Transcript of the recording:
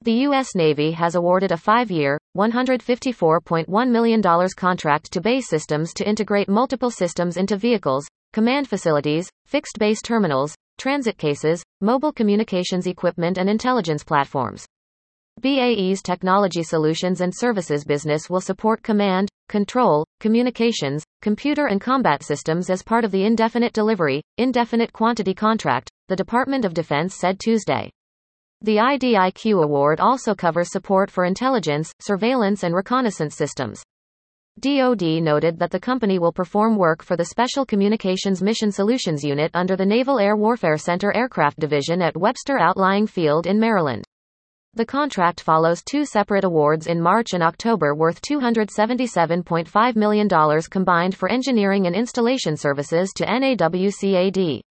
The U.S. Navy has awarded a 5-year, $154.1 million contract to BAE Systems to integrate multiple systems into vehicles, command facilities, fixed base terminals, transit cases, mobile communications equipment and intelligence platforms. BAE's technology solutions and services business will support command, control, communications, computer and combat systems as part of the Indefinite Delivery, Indefinite Quantity contract, the Department of Defense said Tuesday. The IDIQ award also covers support for intelligence, surveillance and reconnaissance systems. DoD noted that the company will perform work for the Special Communications Mission Solutions Unit under the Naval Air Warfare Center Aircraft Division at Webster Outlying Field in Maryland. The contract follows 2 separate awards in March and October worth $277.5 million combined for engineering and installation services to NAWCAD.